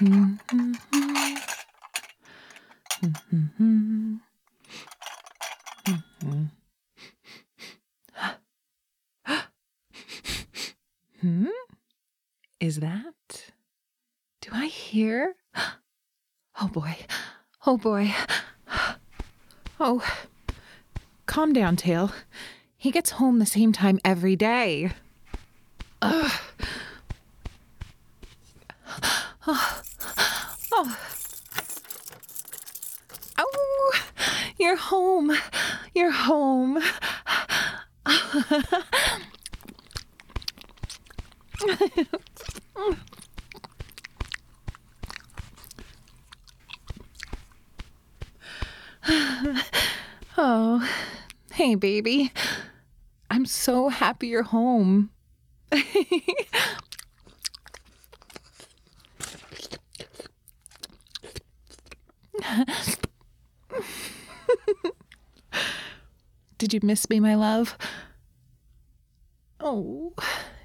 Is that? Do I hear? Oh boy. Oh boy. Oh. Calm down, Tail. He gets home the same time every day. Ugh. Oh. Oh. Oh. You're home. You're home. Oh, hey, baby. I'm so happy you're home. Did you miss me, my love? Oh.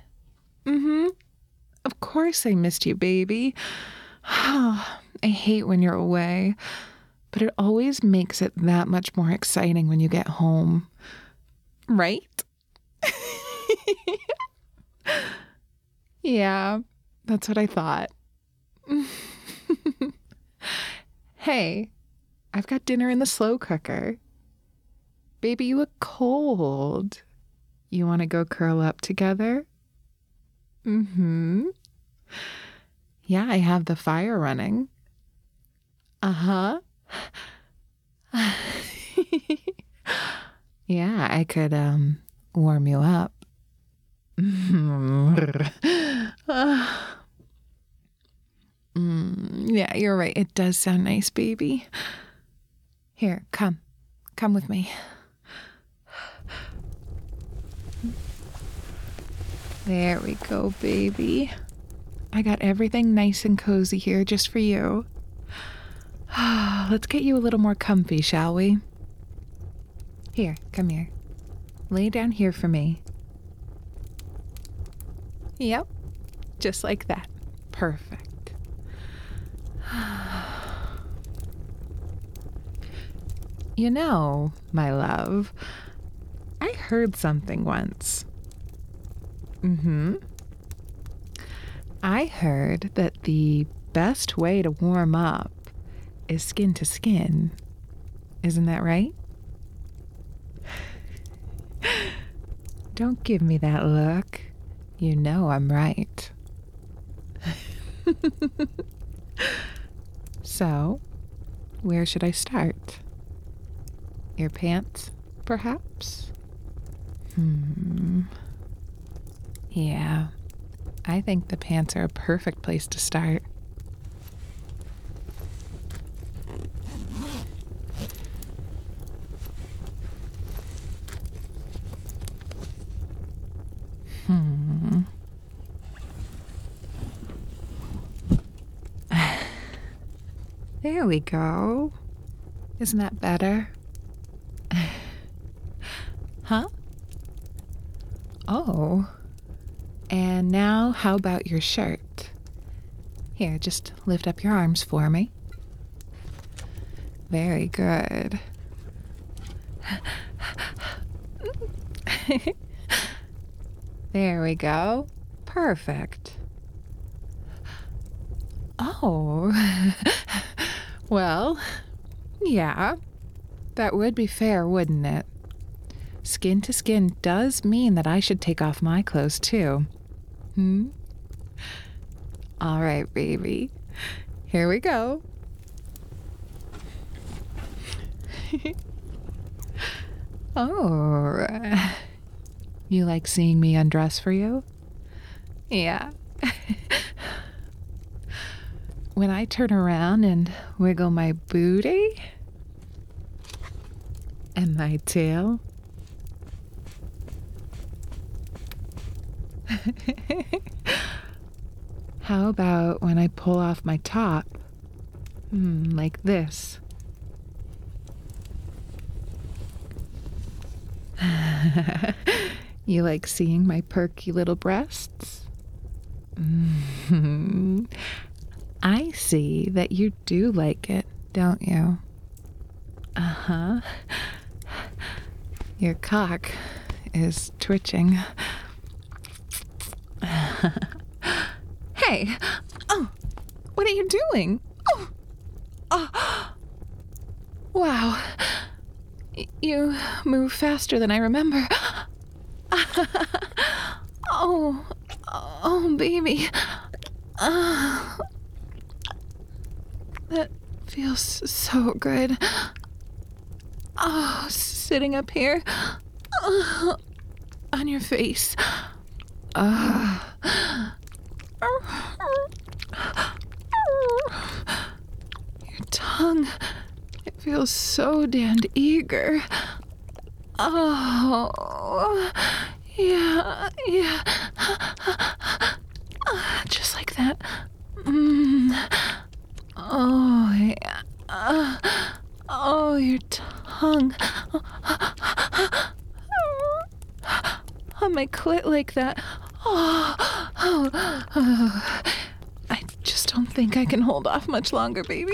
Of course I missed you, baby. I hate when you're away, but it always makes it that much more exciting when you get home. Right? Yeah, that's what I thought. Hey, I've got dinner in the slow cooker. Baby, you look cold. You want to go curl up together? Yeah, I have the fire running. Uh-huh. Yeah, I could, warm you up. Yeah, you're right. It does sound nice, baby. Here, come. Come with me. There we go, baby. I got everything nice and cozy here just for you. Let's get you a little more comfy, shall we? Here, come here. Lay down here for me. Yep, just like that. Perfect. You know, my love, I heard something once. I heard that the best way to warm up is skin to skin. Isn't that right? Don't give me that look. You know I'm right. So, where should I start? Your pants, perhaps? Yeah, I think the pants are a perfect place to start. There we go. Isn't that better? Huh? Oh. And now how about your shirt? Here, just lift up your arms for me. Very good. There we go. Perfect. Oh. Well, yeah. That would be fair, wouldn't it? Skin to skin does mean that I should take off my clothes too. All right, baby. Here we go. Oh, you like seeing me undress for you? Yeah. When I turn around and wiggle my booty and my tail. How about when I pull off my top? Like this. You like seeing my perky little breasts? I see that you do like it, don't you? Uh-huh. Your cock is twitching. Hey! Oh! What are you doing? Oh! Oh! Wow. You move faster than I remember. Oh. Oh, baby. That feels so good. Oh, sitting up here. On your face. Your tongue. It feels so damned eager. Oh, yeah. Just like that. Oh, yeah. Oh, your tongue. On my clit like that. Oh. I just don't think I can hold off much longer, baby.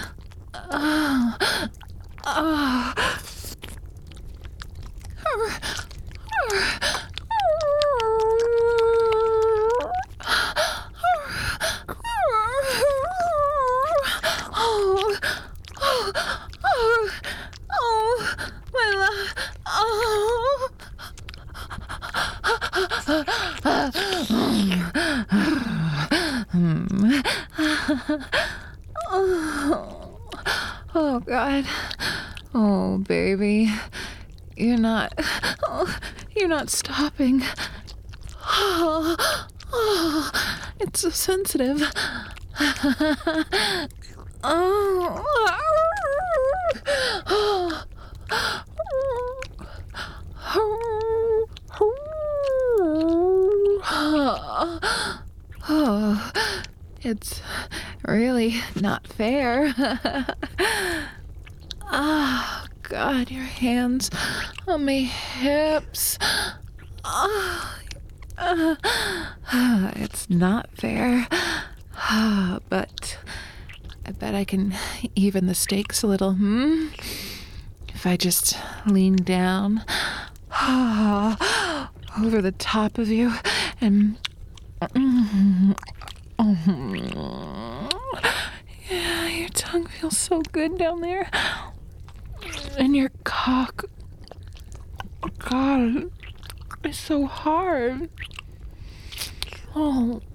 My love. Oh, God. Oh, baby. You're not stopping. It's so sensitive. It's really not fair. Oh, God, your hands on my hips. It's not fair. But I bet I can even the stakes a little, If I just lean down over the top of you and yeah, your tongue feels so good down there. And your cock, God, it's so hard. Oh.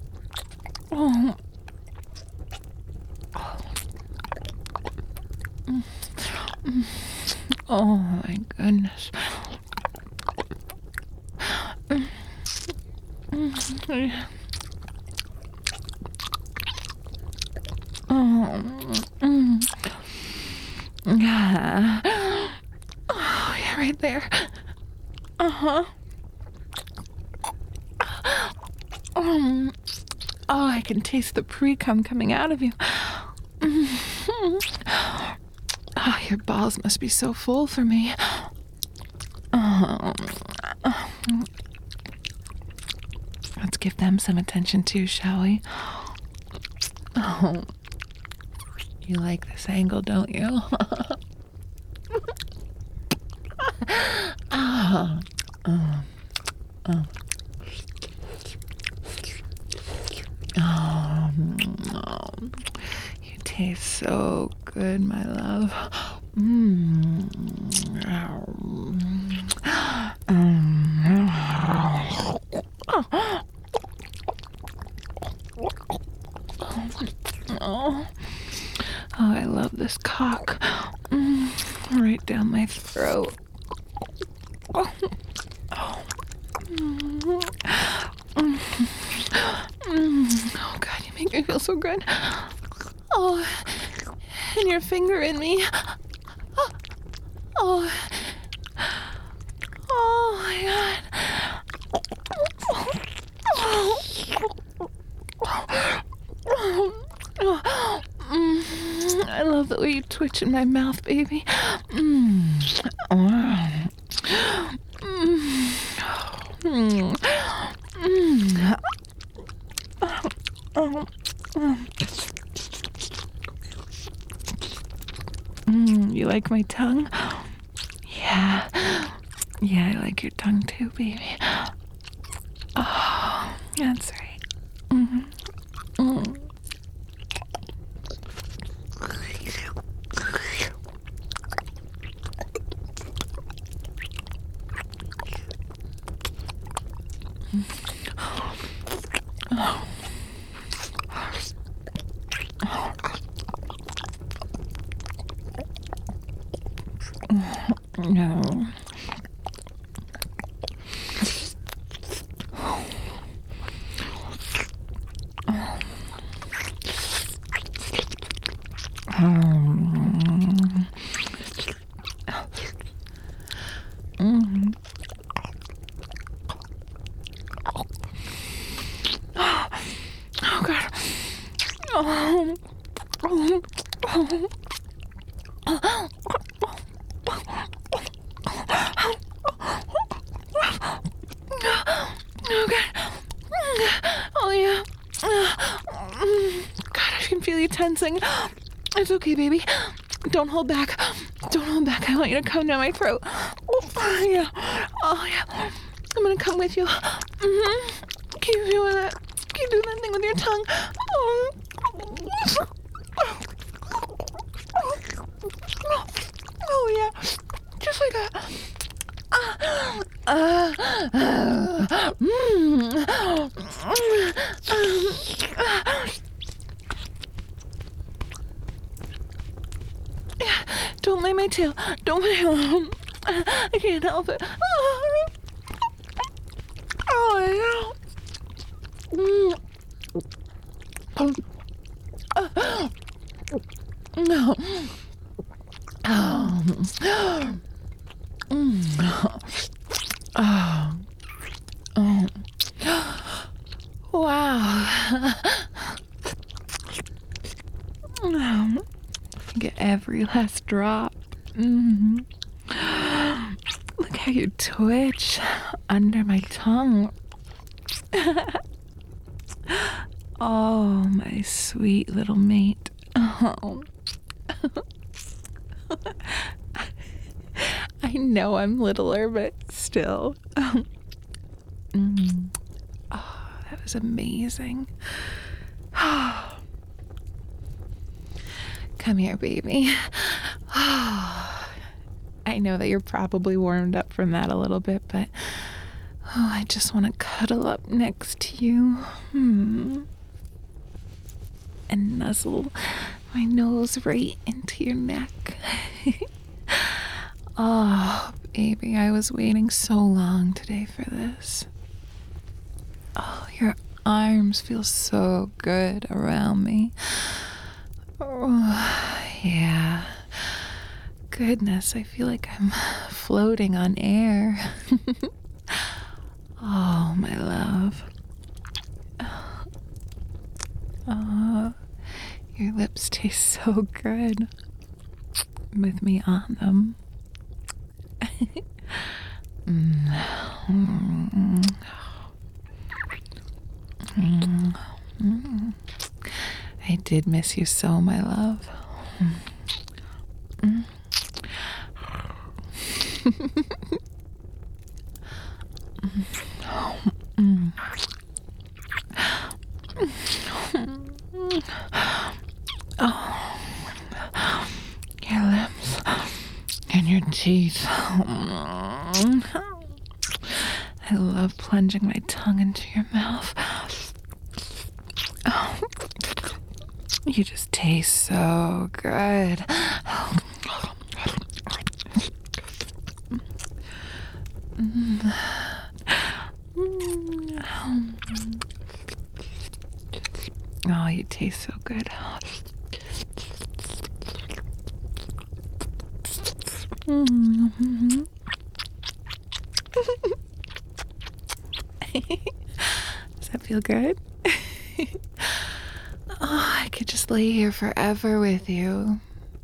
Oh my goodness. Yeah. Oh, yeah, right there. Oh, I can taste the pre-cum coming out of you. Oh, your balls must be so full for me. Let's give them some attention too, shall we? Oh, you like this angle, don't you? You taste so good, my love. Oh, I love this cock. Right down my throat. Oh, God, you make me feel so good. Oh, and your finger in me. Oh my God. I love the way you twitch in my mouth, baby. like my tongue? Yeah. Yeah, I like your tongue too, baby. Oh, that's right. Mm-hmm. Mm. No. Mm. Oh God. Oh. Oh. Oh God. Oh yeah. God, I can feel you tensing. It's okay, baby. Don't hold back. Don't hold back. I want you to come down my throat. Oh yeah. Oh yeah. I'm gonna come with you. Keep doing that. Keep doing that thing with your tongue. Oh yeah. Just like that. Don't lay my tail. Don't lay. I can't help it. Oh, yeah. No. Oh. Wow. Get every last drop. Look how you twitch under my tongue. Oh, my sweet little mate. Oh. I know I'm littler, but still. Oh, that was amazing. Come here, baby. I know that you're probably warmed up from that a little bit, but I just want to cuddle up next to you. And nuzzle my nose right into your neck. Oh, baby, I was waiting so long today for this. Oh, your arms feel so good around me. Oh, yeah. Goodness, I feel like I'm floating on air. Oh, my love. Oh, your lips taste so good with me on them. I did miss you so, my love. Oh, your lips and your teeth. I love plunging my tongue into your mouth. Oh, you just taste so good. Oh, you taste so good. Does that feel good? Oh, I could just lay here forever with you.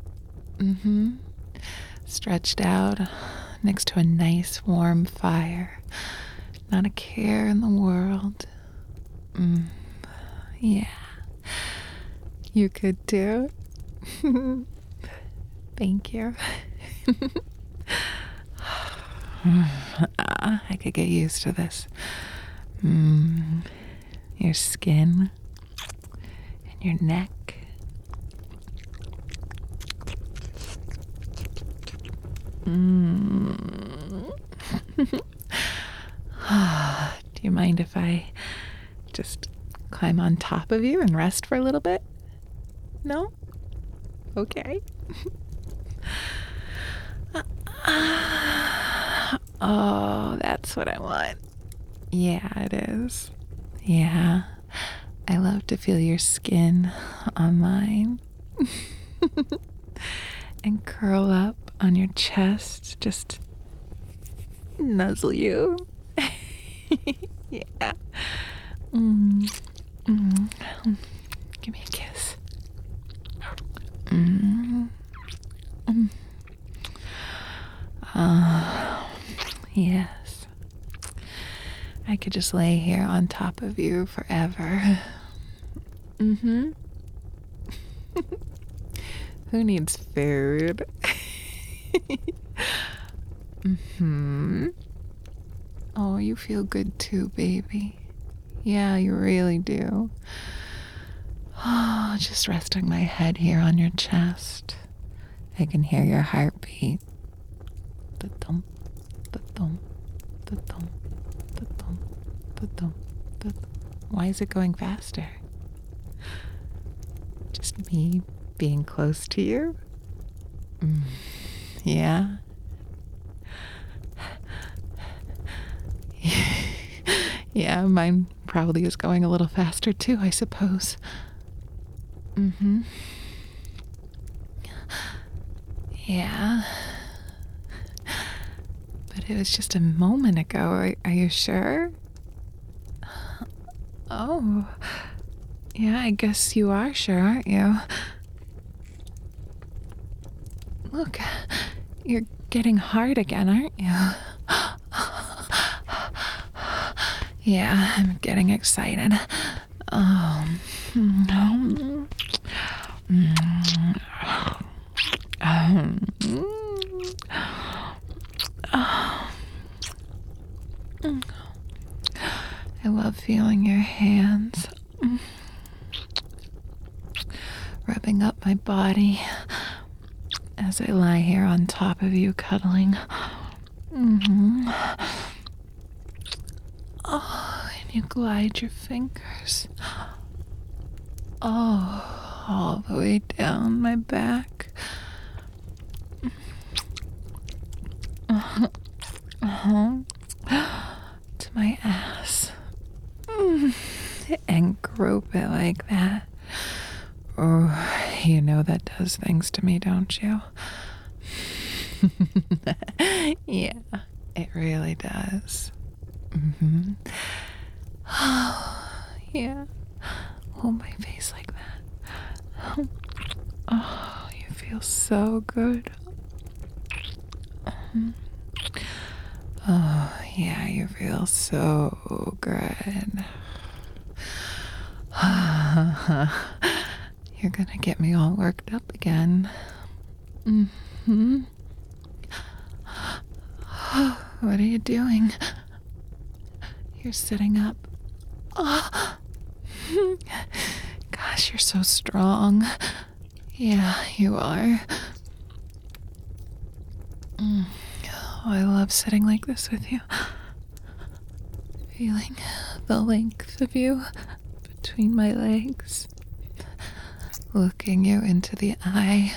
Stretched out next to a nice warm fire. Not a care in the world. Yeah. You could too. Thank you. I could get used to this. Your skin and your neck. Do you mind if I just climb on top of you and rest for a little bit? No? Okay. Oh, that's what I want. Yeah, it is. Yeah. I love to feel your skin on mine. And curl up on your chest. Just nuzzle you. Yeah. Give me a kiss. Yes. I could just lay here on top of you forever. Who needs food? Oh, you feel good too, baby. Yeah, you really do. Oh, just resting my head here on your chest. I can hear your heartbeat. Da-dum, da-dum, da-dum, da-dum, da-dum, da-dum. Why is it going faster? Just me being close to you? Yeah? Yeah, mine probably is going a little faster too, I suppose. Yeah. But it was just a moment ago. Are you sure? Oh. Yeah, I guess you are sure, aren't you? Look, you're getting hard again, aren't you? Yeah, I'm getting excited. I love feeling your hands rubbing up my body as I lie here on top of you, cuddling. Oh, and you glide your fingers. Oh, all the way down my back. To my ass. And grope it like that. Oh, you know that does things to me, don't you? Yeah, it really does. Yeah. Hold my face like that. Oh, you feel so good. Oh, yeah, you feel so good. You're gonna get me all worked up again. What are you doing? You're sitting up. Oh. Gosh, you're so strong. Yeah, you are. Oh, I love sitting like this with you. Feeling the length of you between my legs. Looking you into the eye.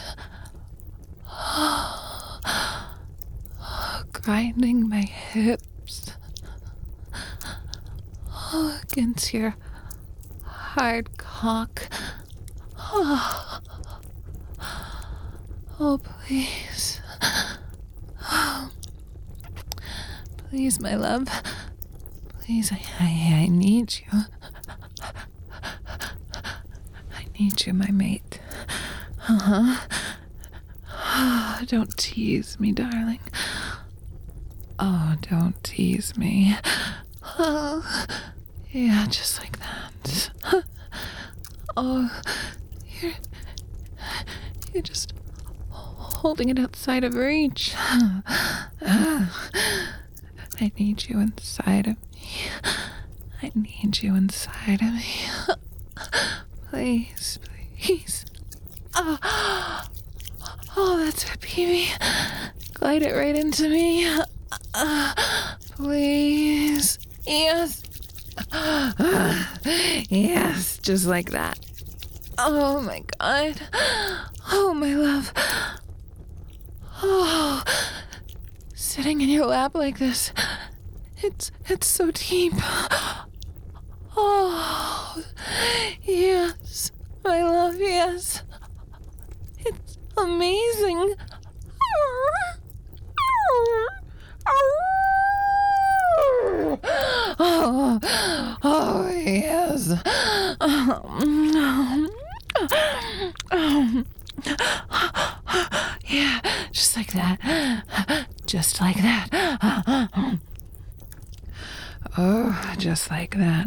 Grinding my hips against your hard cock. Oh, please. Please, my love. Please, I need you. I need you, my mate. Don't tease me, darling. Oh, don't tease me. Oh, yeah, just like that. Oh, you're just holding it outside of reach. I need you inside of me. I need you inside of me. Please, please. Oh, that's it, baby. Glide it right into me. Please. Yes. Yes, just like that. Oh my God. Oh, my love. Oh, sitting in your lap like this. It's so deep. Oh, yes, my love, yes. It's amazing. Oh, yes. Yeah, just like that. Just like that. Oh, just like that.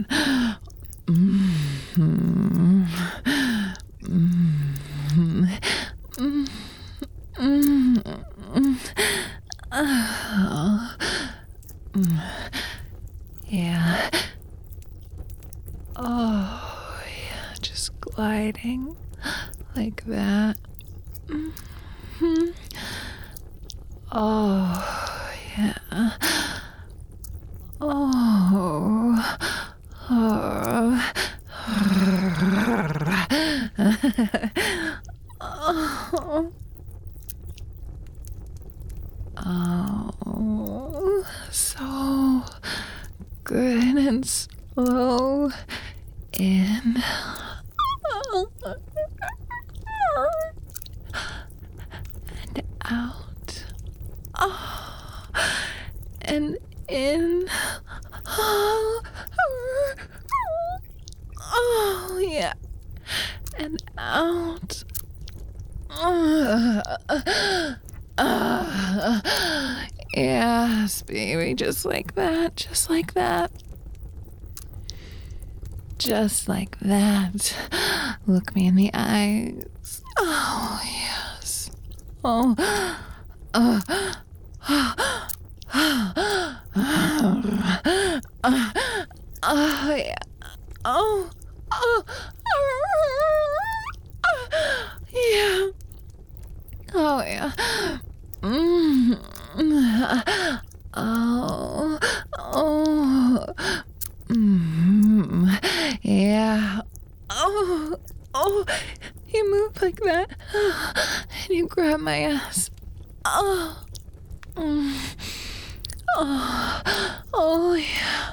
Yeah. Oh, yeah, just gliding like that. Oh, yeah. Oh. Oh. Oh, so good and slow in. And out. Oh, and in. Oh, yeah. And out. Yes, baby, just like that, just like that. Just like that. Look me in the eyes. Oh, yes. Oh. Yeah. Oh. Yeah. Oh, yeah. Yeah. Oh, you move like that, and you grab my ass. Oh, yeah.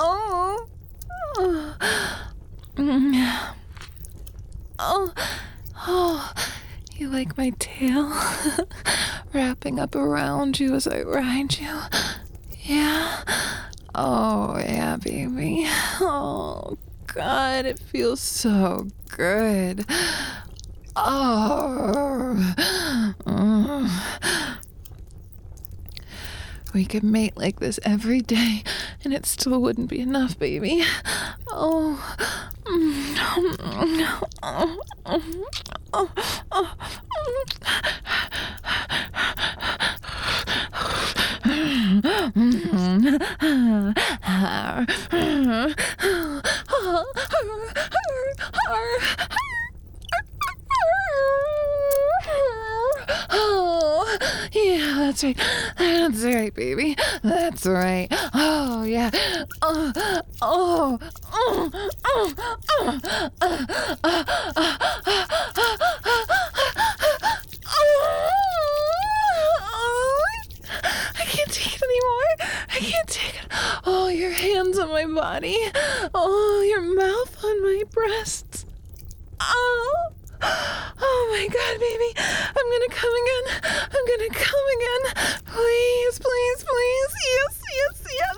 Oh, you like my tail wrapping up around you as I ride you? Yeah. Oh, yeah, baby. Oh, God, it feels so good. Oh. We could mate like this every day, and it still wouldn't be enough, baby. Oh. Oh, yeah, that's right. That's right, baby. That's right. Oh, yeah. I can't take it anymore. I can't take it. Oh, your hands on my body. Oh, your mouth on my breasts. Oh my God, baby. I'm gonna come again. I'm gonna come again. Please, please, please. Yes, yes, yes.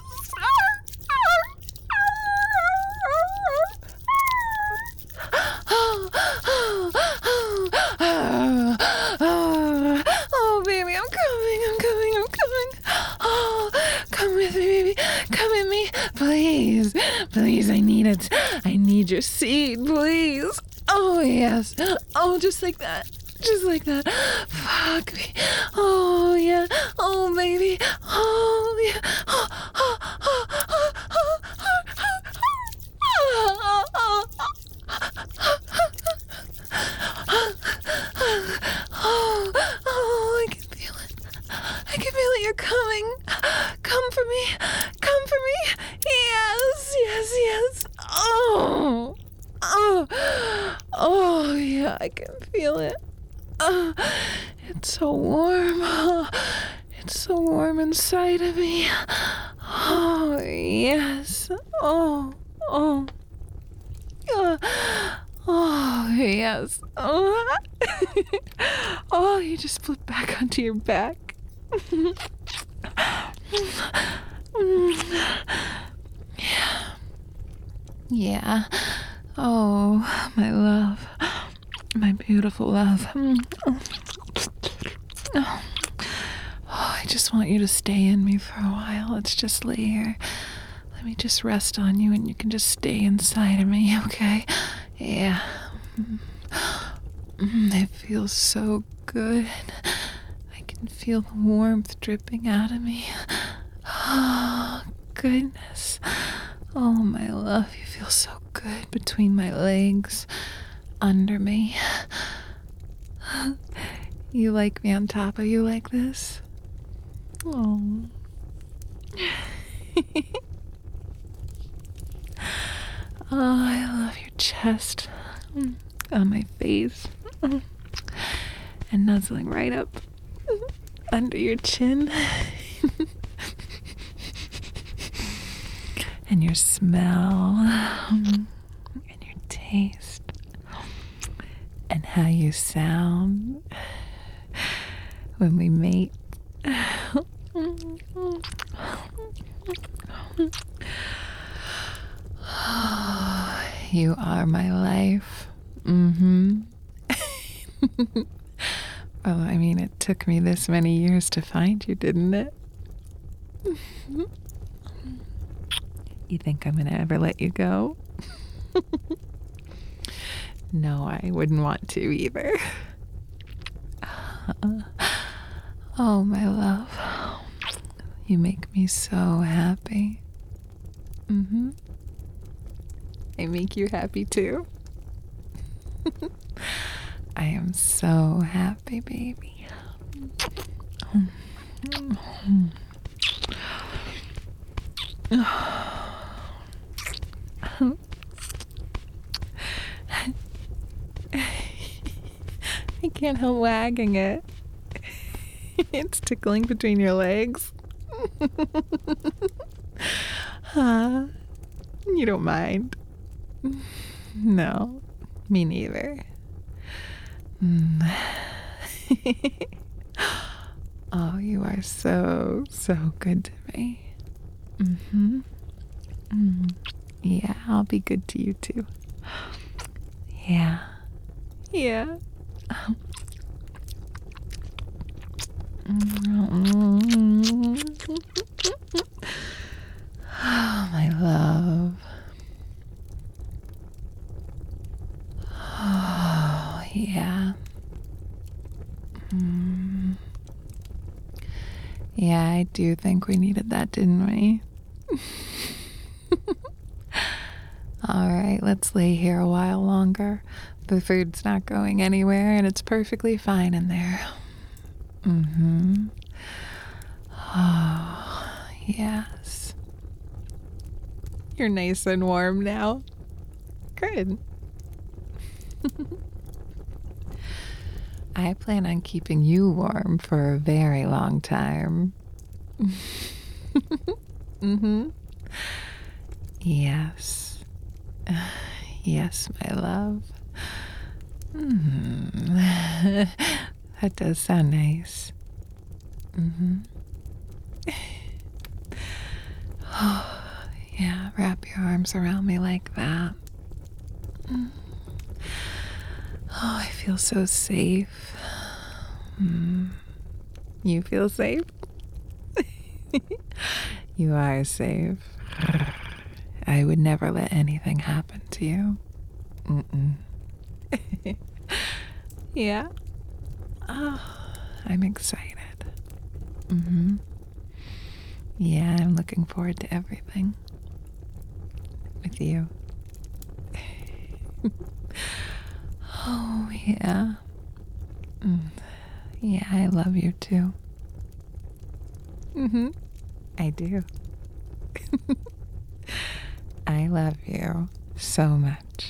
Oh, baby, I'm coming. Oh, come with me, baby. Come with me. Please, please, I need it. I need your seed, please. Oh, yes. Oh, just like that. Just like that. Fuck me. Oh, yeah. Oh, baby. Oh, yeah. Oh, I can feel it. I can feel it. You're coming. Come for me. Come for me. Yes, yes, yes. Oh. Oh. Oh, yeah, I can feel it. It's so warm. It's so warm inside of me. Oh, yes. Oh, oh. Oh, yes. Oh, oh, you just flipped back onto your back. Yeah. Yeah. Oh, my love. My beautiful love. Oh, I just want you to stay in me for a while. Let's just lay here. Let me just rest on you and you can just stay inside of me, okay? Yeah. It feels so good. I can feel the warmth dripping out of me. Oh, goodness. Oh, my love, you feel so good between my legs, under me. You like me on top of you like this? Oh. Oh, I love your chest on my face and nuzzling right up under your chin and your smell and your taste and how you sound when we mate. You are my life. Well, I mean, it took me this many years to find you, didn't it? You think I'm gonna ever let you go? No, I wouldn't want to either. Oh, my love. You make me so happy. I make you happy too. I am so happy, baby. I can't help wagging it. It's tickling between your legs. You don't mind? No, me neither. Oh, you are so, so good to me. Yeah, I'll be good to you too. Yeah. Yeah. Oh, my love. Oh, yeah. Yeah, I do think we needed that, didn't we? All right, let's lay here a while longer. The food's not going anywhere and it's perfectly fine in there. Oh, yes. You're nice and warm now. Good. I plan on keeping you warm for a very long time. Yes. Yes, my love. That does sound nice. Oh, yeah, wrap your arms around me like that. Oh, I feel so safe. You feel safe? You are safe. I would never let anything happen to you. Yeah? Oh, I'm excited. Mm-hmm. Yeah, I'm looking forward to everything with you. Oh, yeah. Mm. Yeah, I love you too. Mm-hmm. I do. I love you so much.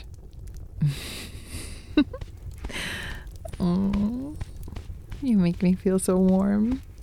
Oh, you make me feel so warm.